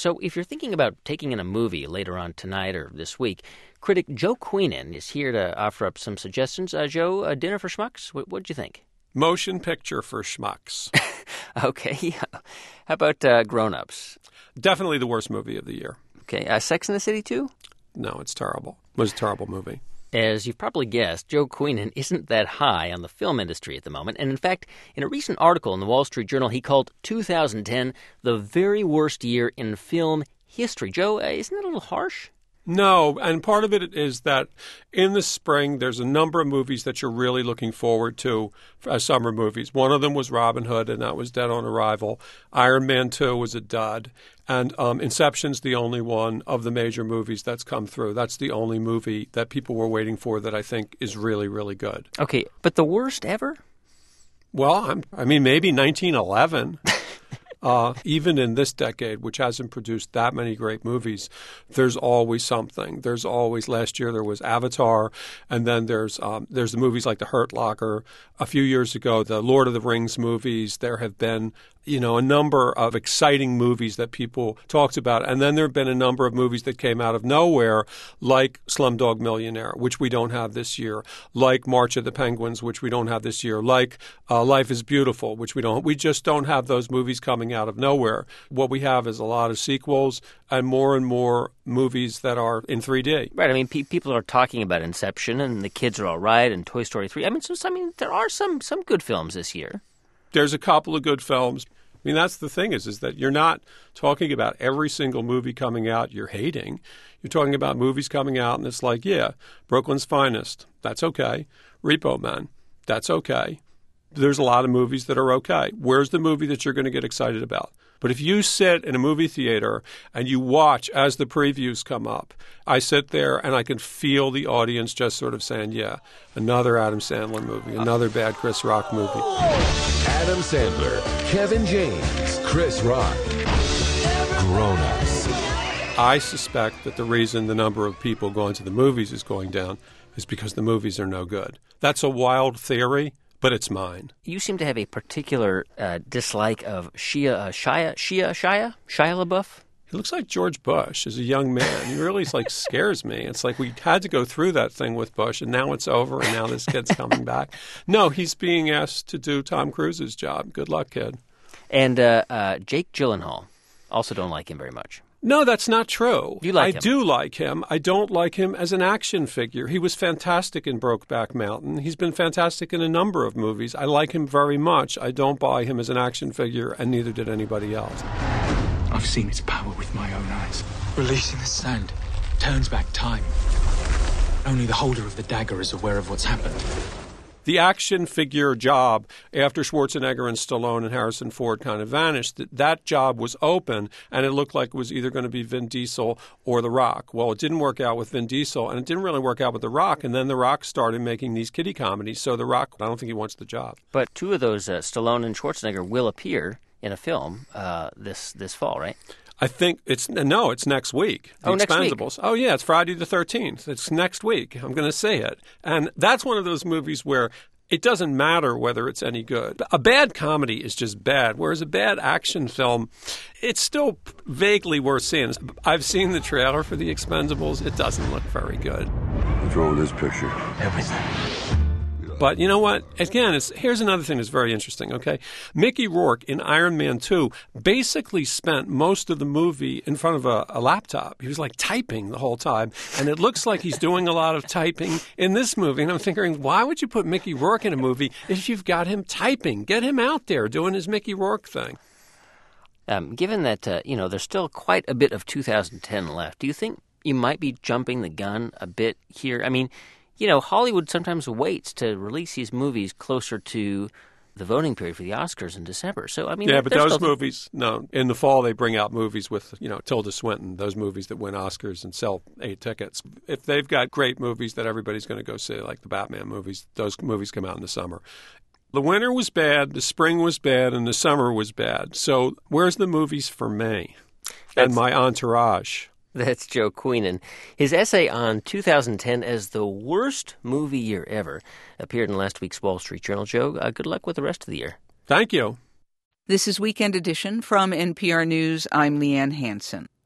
So if you're thinking about taking in a movie later on tonight or this week, critic Joe Queenan is here to offer up some suggestions. Joe, Dinner for Schmucks? What'd you think? Motion picture for schmucks. Okay, yeah. How about Grown Ups? Definitely the worst movie of the year. Okay, Sex and the City 2? No, it's terrible. It was a terrible movie. As you've probably guessed, Joe Queenan isn't that high on the film industry at the moment. And in fact, in a recent article in the Wall Street Journal, he called 2010 the very worst year in film history. Joe, isn't that a little harsh? No, and part of it is that in the spring, there's a number of movies that you're really looking forward to as summer movies. One of them was Robin Hood, and that was dead on arrival. Iron Man 2 was a dud. And Inception's the only one of the major movies that's come through. That's the only movie that people were waiting for that I think is really, really good. Okay, but the worst ever? Well, maybe 1911. Even in this decade, which hasn't produced that many great movies, there's always something. There's always, last year there was Avatar, and then there's the movies like The Hurt Locker. A few years ago, the Lord of the Rings movies. There have been, a number of exciting movies that people talked about. And then there have been a number of movies that came out of nowhere, like Slumdog Millionaire, which we don't have this year, like March of the Penguins, which we don't have this year, like Life is Beautiful, which we just don't have those movies coming out of nowhere. What we have is a lot of sequels and more movies that are in 3D. Right. I mean, people are talking about Inception, and the kids are all right, and Toy Story 3. There are some good films this year. There's a couple of good films. I mean, that's the thing is that you're not talking about every single movie coming out you're hating. You're talking about movies coming out, and it's like, yeah, Brooklyn's Finest, that's okay. Repo Man, that's okay. There's a lot of movies that are okay. Where's the movie that you're going to get excited about? But if you sit in a movie theater and you watch as the previews come up, I sit there and I can feel the audience just sort of saying, yeah, another Adam Sandler movie, another bad Chris Rock movie. Adam Sandler, Kevin James, Chris Rock, Grown Ups. I suspect that the reason the number of people going to the movies is going down is because the movies are no good. That's a wild theory, but it's mine. You seem to have a particular dislike of Shia LaBeouf. He looks like George Bush as a young man. He really scares me. It's like we had to go through that thing with Bush, and now it's over, and now this kid's coming back. No, he's being asked to do Tom Cruise's job. Good luck, kid. And Jake Gyllenhaal. Also don't like him very much. No, that's not true. You like him? I do like him. I don't like him as an action figure. He was fantastic in Brokeback Mountain. He's been fantastic in a number of movies. I like him very much. I don't buy him as an action figure, and neither did anybody else. I've seen its power with my own eyes. Releasing the sand turns back time. Only the holder of the dagger is aware of what's happened. The action figure job, after Schwarzenegger and Stallone and Harrison Ford kind of vanished, that job was open, and it looked like it was either going to be Vin Diesel or The Rock. Well, it didn't work out with Vin Diesel, and it didn't really work out with The Rock, and then The Rock started making these kiddie comedies, so The Rock, I don't think he wants the job. But two of those, Stallone and Schwarzenegger, will appear in a film this fall, right? I think it's next week. The Expendables. Next week. Oh, yeah, it's Friday the 13th. It's next week. I'm going to say it. And that's one of those movies where it doesn't matter whether it's any good. A bad comedy is just bad, whereas a bad action film, it's still vaguely worth seeing. I've seen the trailer for The Expendables. It doesn't look very good. What's wrong with this picture? Everything. But you know what? Again, here's another thing that's very interesting, okay? Mickey Rourke in Iron Man 2 basically spent most of the movie in front of a laptop. He was like typing the whole time. And it looks like he's doing a lot of typing in this movie. And I'm thinking, why would you put Mickey Rourke in a movie if you've got him typing? Get him out there doing his Mickey Rourke thing. Given that, there's still quite a bit of 2010 left, do you think you might be jumping the gun a bit here? I mean, Hollywood sometimes waits to release these movies closer to the voting period for the Oscars in December. So, I mean, yeah, but those movies, no, in the fall they bring out movies with, Tilda Swinton, those movies that win Oscars and sell 8 tickets. If they've got great movies that everybody's going to go see, like the Batman movies, those movies come out in the summer. The winter was bad, the spring was bad, and the summer was bad. So where's the movies for me and my entourage? That's Joe Queenan. His essay on 2010 as the worst movie year ever appeared in last week's Wall Street Journal. Joe, good luck with the rest of the year. Thank you. This is Weekend Edition from NPR News. I'm Leanne Hansen.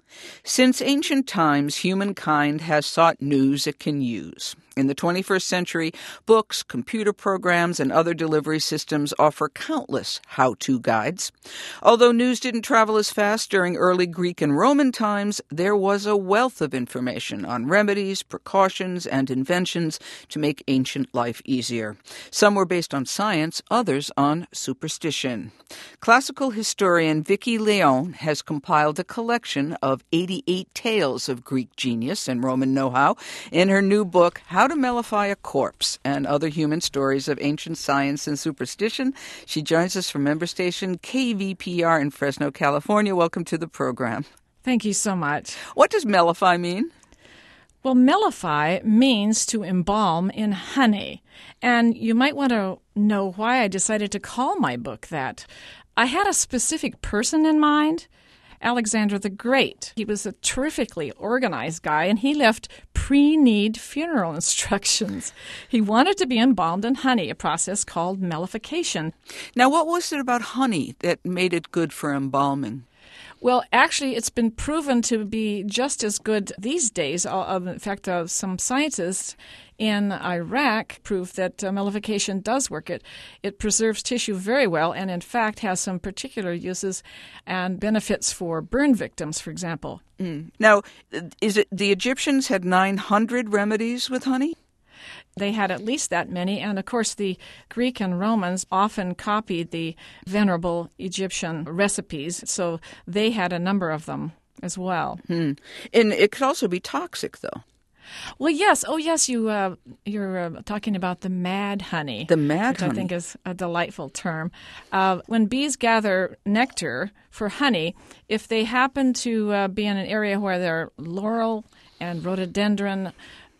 Since ancient times, humankind has sought news it can use. In the 21st century, books, computer programs, and other delivery systems offer countless how-to guides. Although news didn't travel as fast during early Greek and Roman times, there was a wealth of information on remedies, precautions, and inventions to make ancient life easier. Some were based on science, others on superstition. Classical historian Vicky Leon has compiled a collection of 88 tales of Greek genius and Roman know-how in her new book, How to Mellify a Corpse and Other Human Stories of Ancient Science and Superstition. She joins us from member station KVPR in Fresno, California. Welcome to the program. Thank you so much. What does mellify mean? Well, mellify means to embalm in honey. And you might want to know why I decided to call my book that. I had a specific person in mind, Alexander the Great. He was a terrifically organized guy, and he left pre-need funeral instructions. He wanted to be embalmed in honey, a process called mellification. Now, what was it about honey that made it good for embalming? Well, actually, it's been proven to be just as good these days. In fact, some scientists in Iraq proved that mellification does work. It preserves tissue very well and, in fact, has some particular uses and benefits for burn victims, for example. Now, is it the Egyptians had 900 remedies with honey? They had at least that many, and of course the Greek and Romans often copied the venerable Egyptian recipes, so they had a number of them as well. And it could also be toxic, though. Well, yes. Oh, yes, you're talking about the mad honey. The mad honey. Which I think is a delightful term. When bees gather nectar for honey, if they happen to be in an area where there are laurel and rhododendron,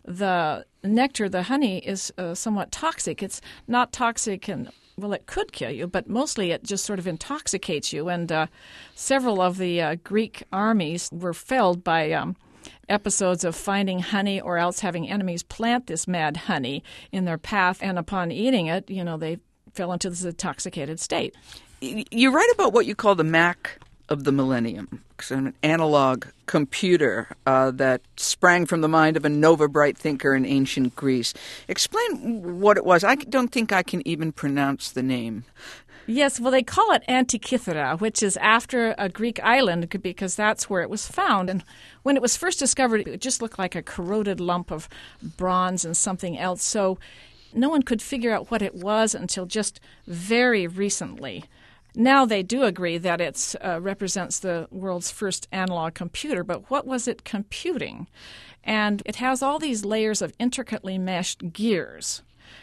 the nectar, the honey, is somewhat toxic. It's not toxic and, well, it could kill you, but mostly it just sort of intoxicates you. And several of the Greek armies were felled by episodes of finding honey or else having enemies plant this mad honey in their path. And upon eating it, they fell into this intoxicated state. You write about what you call the Mac of the millennium, an analog computer that sprang from the mind of a Nova Bright thinker in ancient Greece. Explain what it was. I don't think I can even pronounce the name. Yes, well, they call it Antikythera, which is after a Greek island because that's where it was found. And when it was first discovered, it just looked like a corroded lump of bronze and something else. So no one could figure out what it was until just very recently. Now they do agree that it represents the world's first analog computer, but what was it computing? And it has all these layers of intricately meshed gears.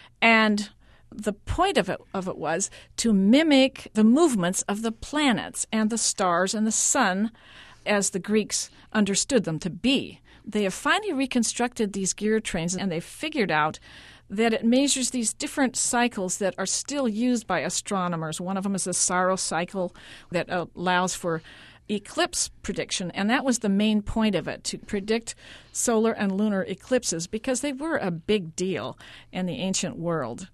And the point of it was to mimic the movements of the planets and the stars and the sun as the Greeks understood them to be. They have finally reconstructed these gear trains, and they figured out that it measures these different cycles that are still used by astronomers. One of them is the Saros cycle that allows for eclipse prediction, and that was the main point of it, to predict solar and lunar eclipses because they were a big deal in the ancient world.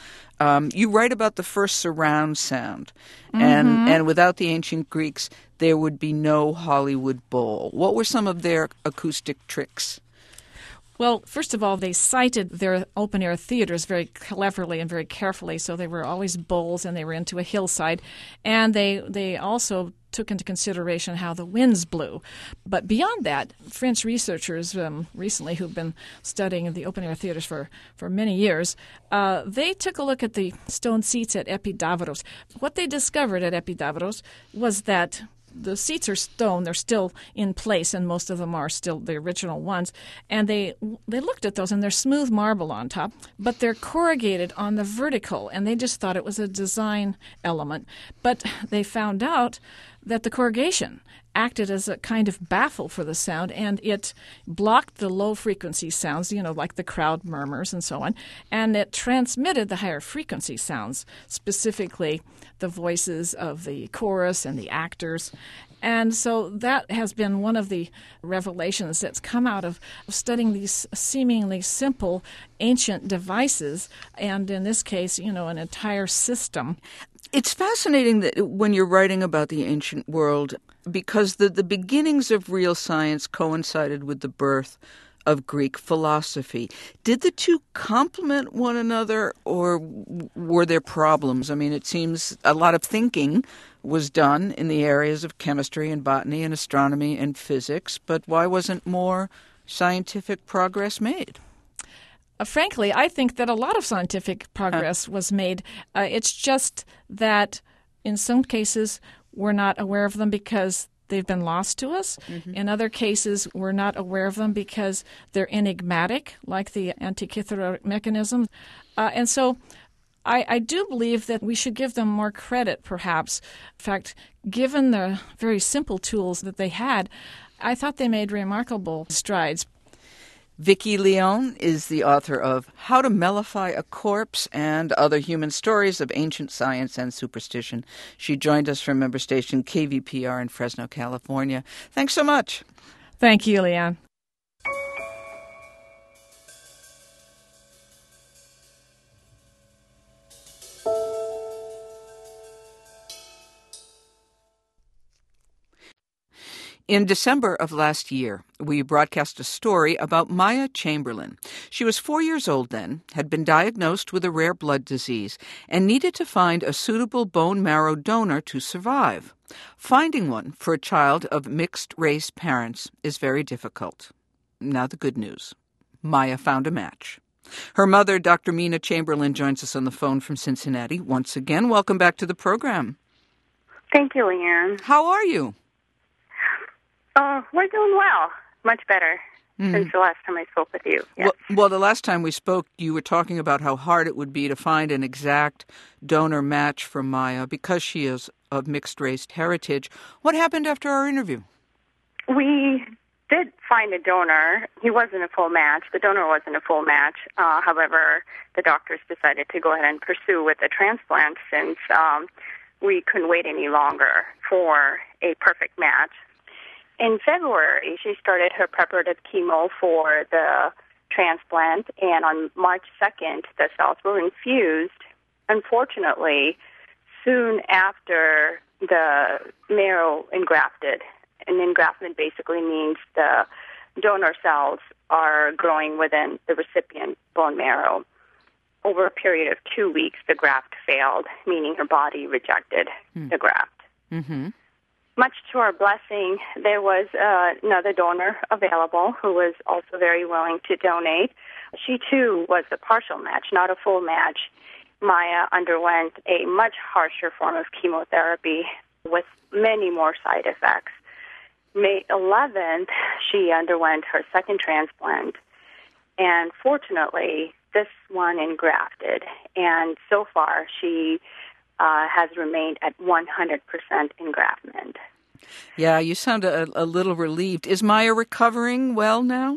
You write about the first surround sound, and without the ancient Greeks, there would be no Hollywood Bowl. What were some of their acoustic tricks? Well, first of all, they sited their open-air theaters very cleverly and very carefully, so they were always bowls and they were into a hillside. And they also took into consideration how the winds blew. But beyond that, French researchers recently who've been studying the open-air theaters for many years, they took a look at the stone seats at Epidavros. What they discovered at Epidavros was that the seats are stone. They're still in place, and most of them are still the original ones. And they looked at those, and they're smooth marble on top, but they're corrugated on the vertical, and they just thought it was a design element. But they found out that the corrugation acted as a kind of baffle for the sound, and it blocked the low-frequency sounds, like the crowd murmurs and so on, and it transmitted the higher-frequency sounds, specifically the voices of the chorus and the actors. And so that has been one of the revelations that's come out of studying these seemingly simple ancient devices, and in this case, an entire system. It's fascinating that when you're writing about the ancient world, because the beginnings of real science coincided with the birth of Greek philosophy. Did the two complement one another, or were there problems? I mean, it seems a lot of thinking was done in the areas of chemistry and botany and astronomy and physics, but why wasn't more scientific progress made? Frankly, I think that a lot of scientific progress was made. It's just that in some cases we're not aware of them because they've been lost to us. Mm-hmm. In other cases, we're not aware of them because they're enigmatic, like the Antikythera mechanism. And so I do believe that we should give them more credit, perhaps. In fact, given the very simple tools that they had, I thought they made remarkable strides. Vicki Leone is the author of How to Mellify a Corpse and Other Human Stories of Ancient Science and Superstition. She joined us from member station KVPR in Fresno, California. Thanks so much. Thank you, Leanne. In December of last year, we broadcast a story about Maya Chamberlain. She was 4 years old then, had been diagnosed with a rare blood disease, and needed to find a suitable bone marrow donor to survive. Finding one for a child of mixed-race parents is very difficult. Now the good news. Maya found a match. Her mother, Dr. Mina Chamberlain, joins us on the phone from Cincinnati. Once again, welcome back to the program. Thank you, Leanne. How are you? We're doing well. Much better since the last time I spoke with you. Yes. Well, the last time we spoke, you were talking about how hard it would be to find an exact donor match for Maya because she is of mixed-race heritage. What happened after our interview? We did find a donor. He wasn't a full match. The donor wasn't a full match. However, the doctors decided to go ahead and pursue with a transplant since we couldn't wait any longer for a perfect match. In February, she started her preparative chemo for the transplant, and on March 2nd, the cells were infused. Unfortunately, soon after the marrow engrafted, and engraftment basically means the donor cells are growing within the recipient bone marrow. Over a period of 2 weeks, the graft failed, meaning her body rejected the graft. Mm-hmm. Much to our blessing, there was another donor available who was also very willing to donate. She, too, was a partial match, not a full match. Maya underwent a much harsher form of chemotherapy with many more side effects. May 11th, she underwent her second transplant, and fortunately, this one engrafted. And so far, she has remained at 100% engraftment. Yeah, you sound a little relieved. Is Maya recovering well now?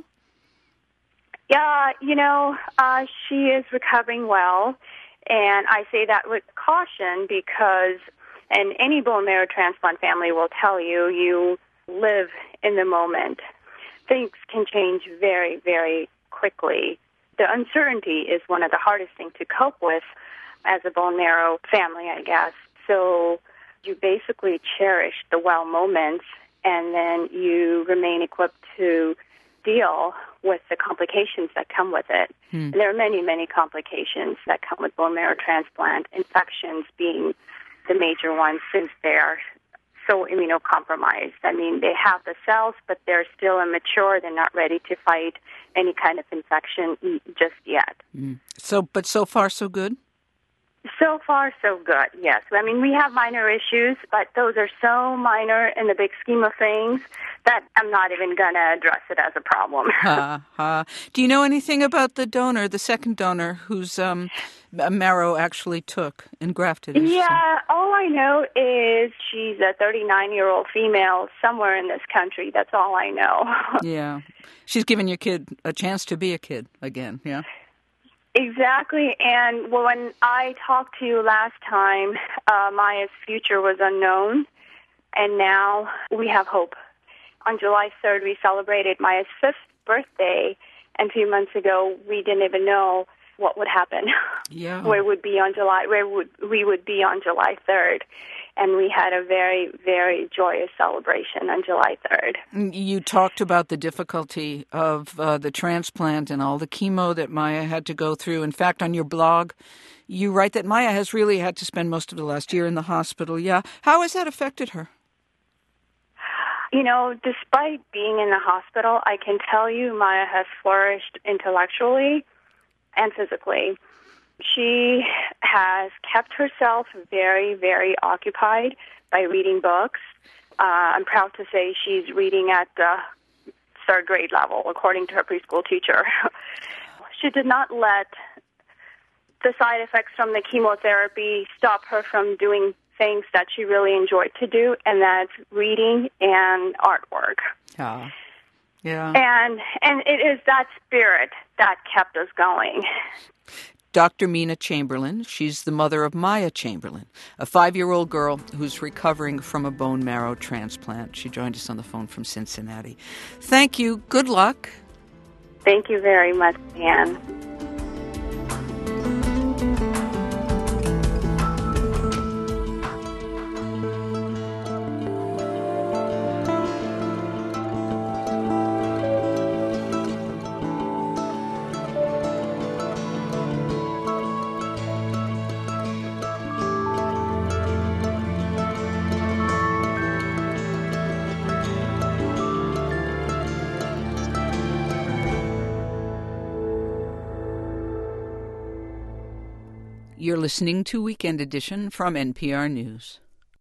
Yeah, she is recovering well, and I say that with caution because, and any bone marrow transplant family will tell you, you live in the moment. Things can change very, very quickly. The uncertainty is one of the hardest things to cope with as a bone marrow family, I guess. So you basically cherish the well moments, and then you remain equipped to deal with the complications that come with it. And there are many, many complications that come with bone marrow transplant, infections being the major ones since they are so immunocompromised. I mean, they have the cells, but they're still immature. They're not ready to fight any kind of infection just yet. But so far, so good? So far, so good, yes. I mean, we have minor issues, but those are so minor in the big scheme of things that I'm not even going to address it as a problem. Do you know anything about the donor, the second donor, whose marrow actually took and grafted? Yeah, all I know is she's a 39-year-old female somewhere in this country. That's all I know. Yeah. She's given your kid a chance to be a kid again, yeah? Exactly, and when I talked to you last time, Maya's future was unknown, and now we have hope. On July 3rd, we celebrated Maya's 5th birthday, and a few months ago, we didn't even know what would happen. Yeah. We would be on July 3rd. and we had a very, very joyous celebration on July 3rd. You talked about the difficulty of the transplant and all the chemo that Maya had to go through. In fact, on your blog, you write that Maya has really had to spend most of the last year in the hospital. Yeah. How has that affected her? You know, despite being in the hospital, I can tell you Maya has flourished intellectually and physically. She has kept herself very, very occupied by reading books. I'm proud to say she's reading at the third grade level, according to her preschool teacher. She did not let the side effects from the chemotherapy stop her from doing things that she really enjoyed to do, and that's reading and artwork. Yeah. Yeah. And it is that spirit that kept us going. Dr. Mina Chamberlain, she's the mother of Maya Chamberlain, a 5-year-old girl who's recovering from a bone marrow transplant. She joined us on the phone from Cincinnati. Thank you. Good luck. Thank you very much, Anne. You're listening to Weekend Edition from NPR News.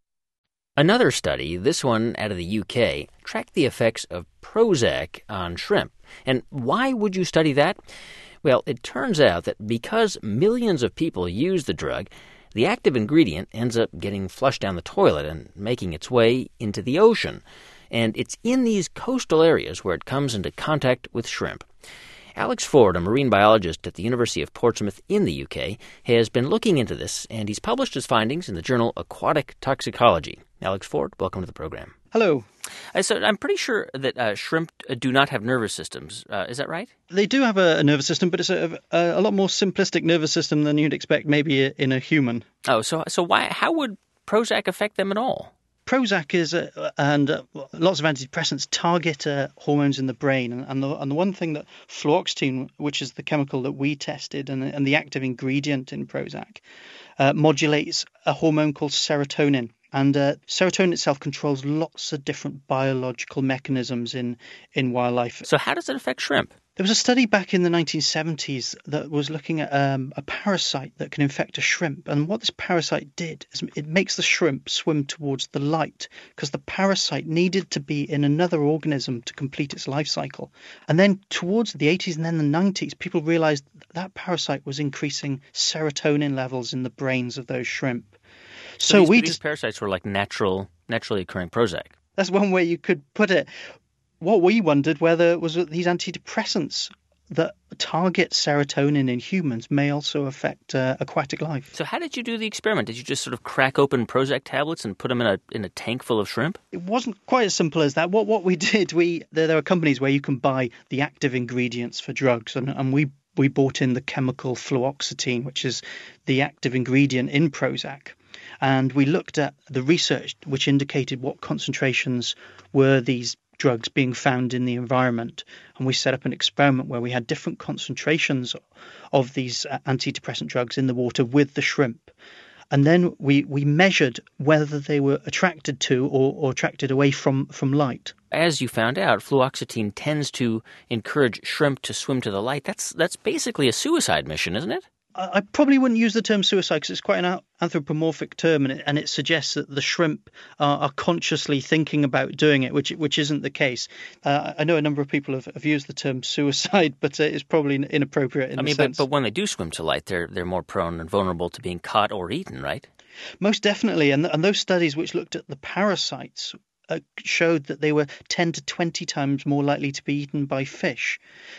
Another study, this one out of the UK, tracked the effects of Prozac on shrimp. And why would you study that? Well, it turns out that because millions of people use the drug, the active ingredient ends up getting flushed down the toilet and making its way into the ocean. And it's in these coastal areas where it comes into contact with shrimp. Alex Ford, a marine biologist at the University of Portsmouth in the UK, has been looking into this, and he's published his findings in the journal Aquatic Toxicology. Alex Ford, welcome to the program. Hello. So I'm pretty sure that shrimp do not have nervous systems. Is that right? They do have a nervous system, but it's a lot more simplistic nervous system than you'd expect maybe in a human. Oh, so why? How would Prozac affect them at all? Prozac and lots of antidepressants target hormones in the brain, and the one thing that fluoxetine, which is the chemical that we tested and the active ingredient in Prozac, modulates a hormone called serotonin. And serotonin itself controls lots of different biological mechanisms in wildlife. So how does it affect shrimp? There was a study back in the 1970s that was looking at a parasite that can infect a shrimp. And what this parasite did is it makes the shrimp swim towards the light because the parasite needed to be in another organism to complete its life cycle. And then towards the 80s and then the 90s, people realized that parasite was increasing serotonin levels in the brains of those shrimp. So these parasites were like naturally occurring Prozac. That's one way you could put it. What we wondered whether was that these antidepressants that target serotonin in humans may also affect aquatic life. So how did you do the experiment? Did you just sort of crack open Prozac tablets and put them in a tank full of shrimp? It wasn't quite as simple as that. What we did, there are companies where you can buy the active ingredients for drugs, and we bought in the chemical fluoxetine, which is the active ingredient in Prozac. And we looked at the research which indicated what concentrations were these drugs being found in the environment. And we set up an experiment where we had different concentrations of these antidepressant drugs in the water with the shrimp. And then we measured whether they were attracted to or attracted away from light. As you found out, fluoxetine tends to encourage shrimp to swim to the light. That's basically a suicide mission, isn't it? I probably wouldn't use the term suicide because it's quite an anthropomorphic term, and it suggests that the shrimp are consciously thinking about doing it, which isn't the case. I know a number of people have used the term suicide, but it's probably inappropriate in a sense. But when they do swim to light, they're more prone and vulnerable to being caught or eaten, right? Most definitely, and those studies which looked at the parasites showed that they were 10 to 20 times more likely to be eaten by fish.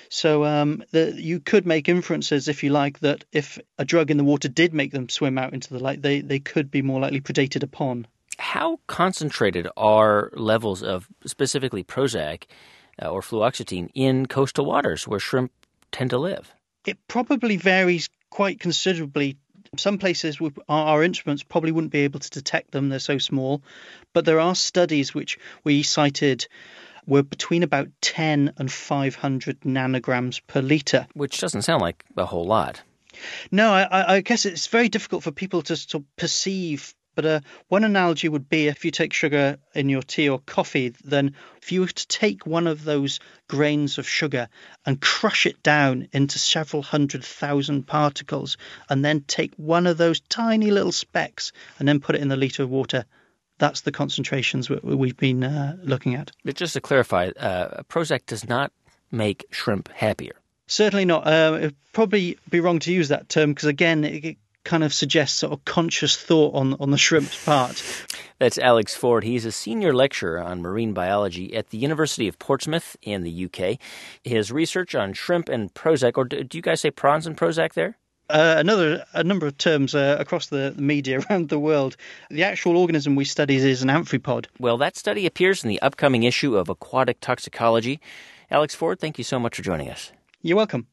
So you could make inferences, if you like, that if a drug in the water did make them swim out into the light, they could be more likely predated upon. How concentrated are levels of specifically Prozac or fluoxetine in coastal waters where shrimp tend to live? It probably varies quite considerably Some places our instruments probably wouldn't be able to detect them, they're so small, but there are studies which we cited were between about 10 and 500 nanograms per litre. Which doesn't sound like a whole lot. No, I guess it's very difficult for people to sort of perceive. But one analogy would be if you take sugar in your tea or coffee, then if you were to take one of those grains of sugar and crush it down into several 100,000 particles, and then take one of those tiny little specks and then put it in the litre of water, that's the concentrations we've been looking at. But just to clarify, Prozac does not make shrimp happier. Certainly not. It'd probably be wrong to use that term because, again, it kind of suggests sort of conscious thought on the shrimp's part. That's Alex Ford. He's a senior lecturer on marine biology at the University of Portsmouth in the UK. His research on shrimp and Prozac, or do you guys say prawns and Prozac there? A number of terms across the media around the world. The actual organism we study is an amphipod. Well, that study appears in the upcoming issue of Aquatic Toxicology. Alex Ford, thank you so much for joining us. You're welcome.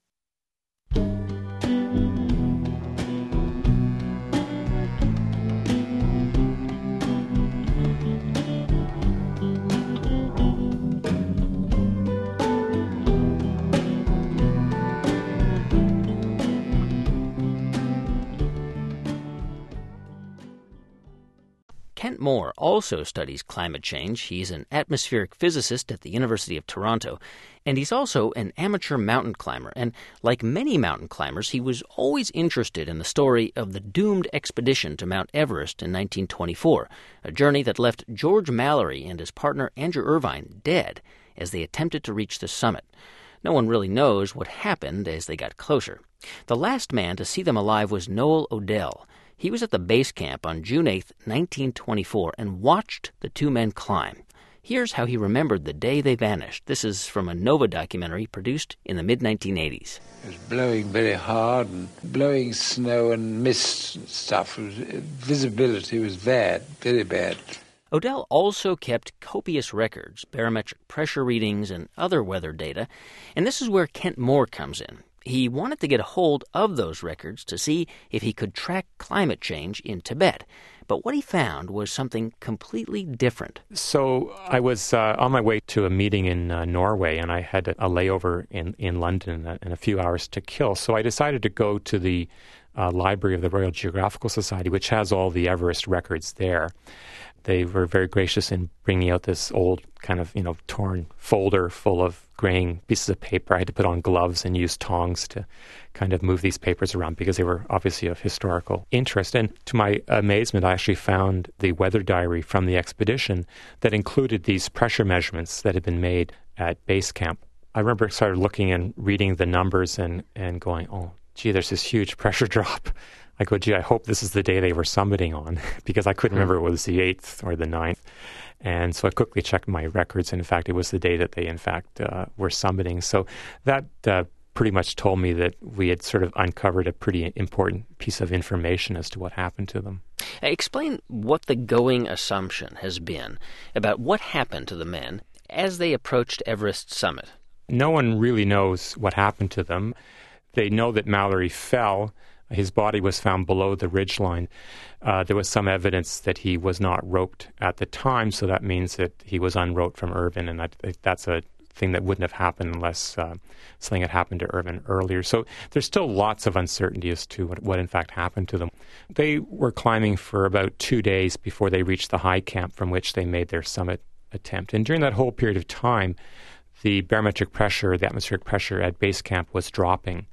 Kent Moore also studies climate change. He's an atmospheric physicist at the University of Toronto, and he's also an amateur mountain climber. And like many mountain climbers, he was always interested in the story of the doomed expedition to Mount Everest in 1924, a journey that left George Mallory and his partner Andrew Irvine dead as they attempted to reach the summit. No one really knows what happened as they got closer. The last man to see them alive was Noel Odell. He was at the base camp on June 8, 1924, and watched the two men climb. Here's how he remembered the day they vanished. This is from a Nova documentary produced in the mid-1980s. It was blowing very hard and blowing snow and mist and stuff. Visibility was bad, very bad. Odell also kept copious records, barometric pressure readings, and other weather data, and this is where Kent Moore comes in. He wanted to get a hold of those records to see if he could track climate change in Tibet. But what he found was something completely different. So I was on my way to a meeting in Norway, and I had a layover in London and a few hours to kill. So I decided to go to the library of the Royal Geographical Society, which has all the Everest records there. They were very gracious in bringing out this old kind of, torn folder full of graying pieces of paper. I had to put on gloves and use tongs to kind of move these papers around because they were obviously of historical interest. And to my amazement, I actually found the weather diary from the expedition that included these pressure measurements that had been made at base camp. I remember started looking and reading the numbers and going, oh, gee, there's this huge pressure drop. I go, gee, I hope this is the day they were summiting on, because I couldn't remember if it was the 8th or the 9th. And so I quickly checked my records, and in fact, it was the day that they, in fact, were summiting. So that pretty much told me that we had sort of uncovered a pretty important piece of information as to what happened to them. Explain what the going assumption has been about what happened to the men as they approached Everest summit. No one really knows what happened to them. They know that Mallory fell. His body was found below the ridgeline. There was some evidence that he was not roped at the time, so that means that he was unroped from Irvine, and that's a thing that wouldn't have happened unless something had happened to Irvine earlier. So there's still lots of uncertainty as to what in fact happened to them. They were climbing for about 2 days before they reached the high camp from which they made their summit attempt. And during that whole period of time, the barometric pressure, the atmospheric pressure at base camp was dropping.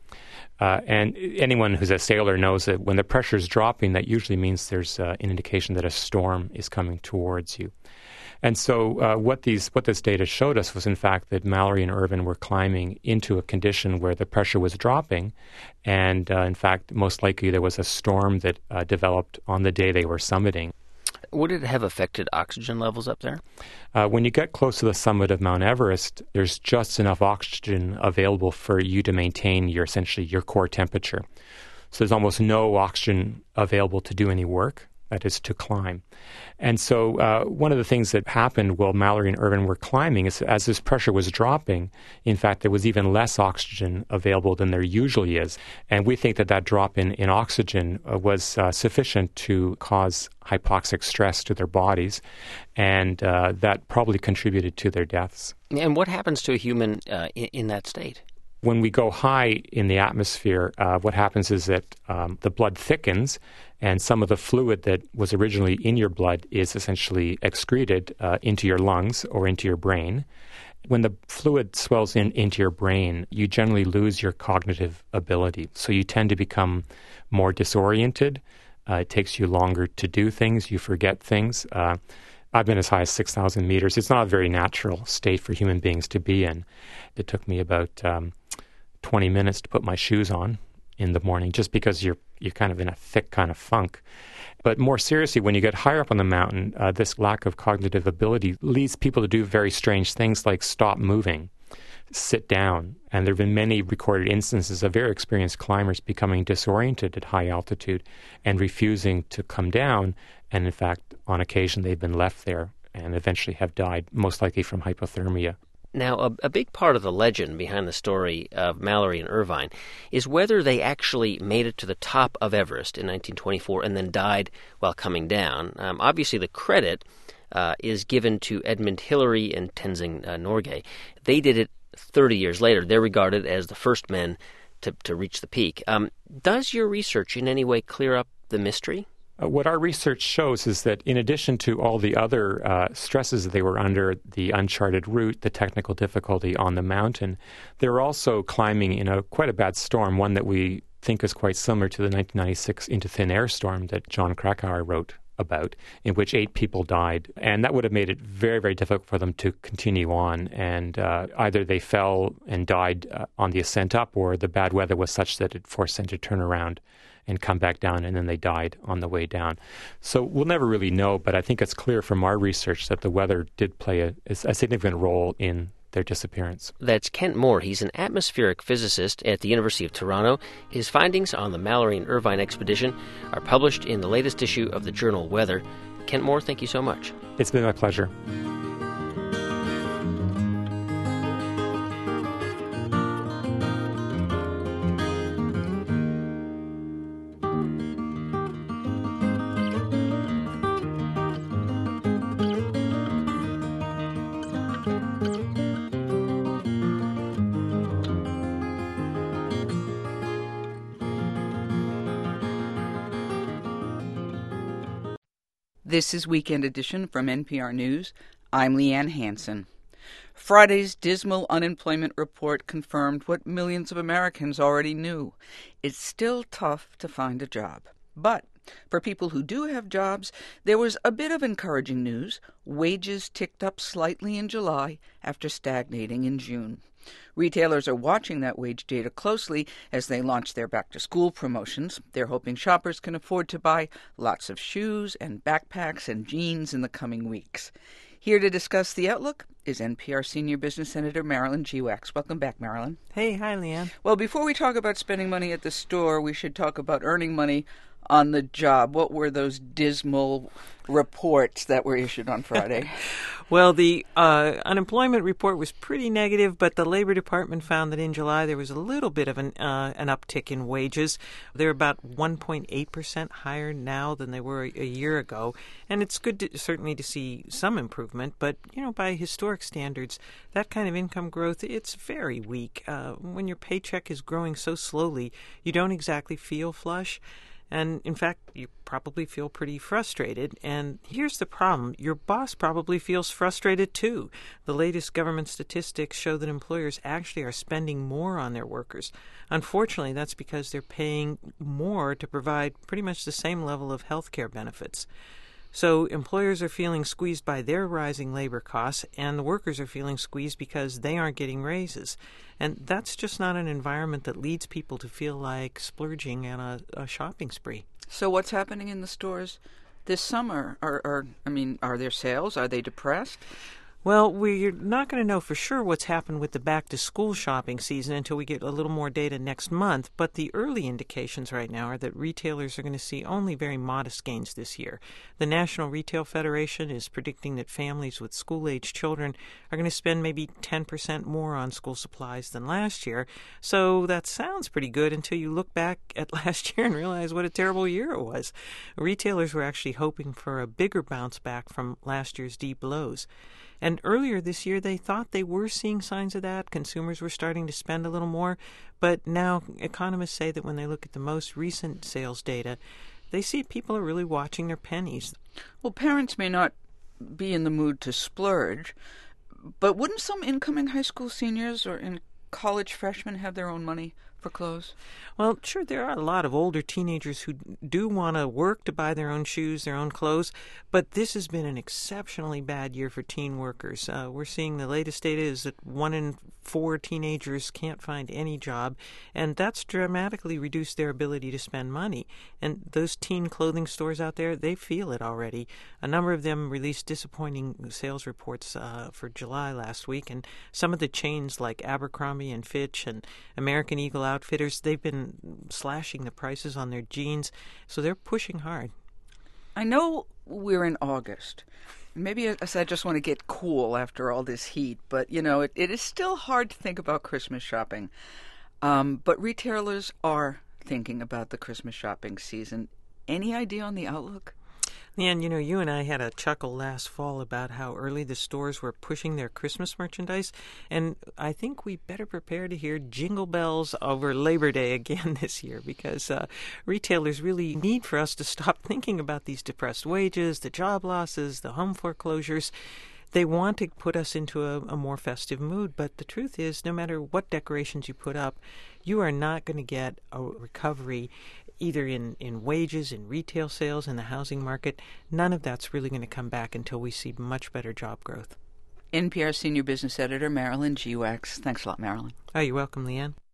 And anyone who's a sailor knows that when the pressure is dropping, that usually means there's an indication that a storm is coming towards you. And so what this data showed us was, in fact, that Mallory and Irvine were climbing into a condition where the pressure was dropping. And, in fact, most likely there was a storm that developed on the day they were summiting. Would it have affected oxygen levels up there? When you get close to the summit of Mount Everest, there's just enough oxygen available for you to maintain your core temperature. So there's almost no oxygen available to do any work. that is to climb. And so one of the things that happened while Mallory and Irvine were climbing is as this pressure was dropping, in fact, there was even less oxygen available than there usually is. And we think that that drop in oxygen was sufficient to cause hypoxic stress to their bodies, and that probably contributed to their deaths. And what happens to a human in that state? When we go high in the atmosphere, what happens is that the blood thickens, and some of the fluid that was originally in your blood is essentially excreted into your lungs or into your brain. When the fluid swells into your brain, you generally lose your cognitive ability. So you tend to become more disoriented. It takes you longer to do things. You forget things. I've been as high as 6,000 meters. It's not a very natural state for human beings to be in. It took me about 20 minutes to put my shoes on in the morning, just because you're kind of in a thick kind of funk. But more seriously, when you get higher up on the mountain, this lack of cognitive ability leads people to do very strange things like stop moving, sit down. And there have been many recorded instances of very experienced climbers becoming disoriented at high altitude and refusing to come down. And in fact, on occasion, they've been left there and eventually have died, most likely from hypothermia. Now, a big part of the legend behind the story of Mallory and Irvine is whether they actually made it to the top of Everest in 1924 and then died while coming down. Obviously, the credit is given to Edmund Hillary and Tenzing Norgay. They did it 30 years later. They're regarded as the first men to reach the peak. Does your research in any way clear up the mystery? What our research shows is that in addition to all the other stresses that they were under, the uncharted route, the technical difficulty on the mountain, they were also climbing in quite a bad storm, one that we think is quite similar to the 1996 Into Thin Air storm that John Krakauer wrote about, in which 8 people died. And that would have made it very, very difficult for them to continue on. And either they fell and died on the ascent up, or the bad weather was such that it forced them to turn around and come back down, and then they died on the way down. So we'll never really know, but I think it's clear from our research that the weather did play a significant role in their disappearance. That's Kent Moore. He's an atmospheric physicist at the University of Toronto. His findings on the Mallory and Irvine expedition are published in the latest issue of the journal Weather. Kent Moore, thank you so much. It's been my pleasure. This is Weekend Edition from NPR News. I'm Leanne Hansen. Friday's dismal unemployment report confirmed what millions of Americans already knew. It's still tough to find a job. But for people who do have jobs, there was a bit of encouraging news. Wages ticked up slightly in July after stagnating in June. Retailers are watching that wage data closely as they launch their back-to-school promotions. They're hoping shoppers can afford to buy lots of shoes and backpacks and jeans in the coming weeks. Here to discuss the outlook is NPR Senior Business Editor Marilyn G. Wax. Welcome back, Marilyn. Hey, hi, Leanne. Well, before we talk about spending money at the store, we should talk about earning money on the job. What were those dismal reports that were issued on Friday? Well, the unemployment report was pretty negative, but the Labor Department found that in July there was a little bit of an uptick in wages. They're about 1.8% higher now than they were a year ago, and it's good certainly to see some improvement. But by historic standards, that kind of income growth, it's very weak. When your paycheck is growing so slowly, you don't exactly feel flush. And, in fact, you probably feel pretty frustrated. And here's the problem. Your boss probably feels frustrated, too. The latest government statistics show that employers actually are spending more on their workers. Unfortunately, that's because they're paying more to provide pretty much the same level of health care benefits. So employers are feeling squeezed by their rising labor costs, and the workers are feeling squeezed because they aren't getting raises. And that's just not an environment that leads people to feel like splurging on a shopping spree. So what's happening in the stores this summer? Are there sales? Are they depressed? Well, we're not going to know for sure what's happened with the back-to-school shopping season until we get a little more data next month, but the early indications right now are that retailers are going to see only very modest gains this year. The National Retail Federation is predicting that families with school-age children are going to spend maybe 10% more on school supplies than last year, so that sounds pretty good until you look back at last year and realize what a terrible year it was. Retailers were actually hoping for a bigger bounce back from last year's deep lows. And earlier this year, they thought they were seeing signs of that. Consumers were starting to spend a little more. But now economists say that when they look at the most recent sales data, they see people are really watching their pennies. Well, parents may not be in the mood to splurge, but wouldn't some incoming high school seniors or college freshmen have their own money for clothes? Well, sure, there are a lot of older teenagers who do want to work to buy their own shoes, their own clothes, but this has been an exceptionally bad year for teen workers. We're seeing the latest data is that 1 in 4 teenagers can't find any job, and that's dramatically reduced their ability to spend money. And those teen clothing stores out there, they feel it already. A number of them released disappointing sales reports for July last week, and some of the chains like Abercrombie and Fitch and American Eagle Outfitters, they've been slashing the prices on their jeans, so they're pushing hard. I know we're in August. Maybe I just want to get cool after all this heat, but, it is still hard to think about Christmas shopping. But retailers are thinking about the Christmas shopping season. Any idea on the outlook? And, you and I had a chuckle last fall about how early the stores were pushing their Christmas merchandise, and I think we better prepare to hear jingle bells over Labor Day again this year, because retailers really need for us to stop thinking about these depressed wages, the job losses, the home foreclosures. They want to put us into a more festive mood, but the truth is, no matter what decorations you put up, you are not going to get a recovery either in wages, in retail sales, in the housing market. None of that's really going to come back until we see much better job growth. NPR Senior Business Editor Marilyn Geewax. Thanks a lot, Marilyn. Oh, you're welcome, Leanne.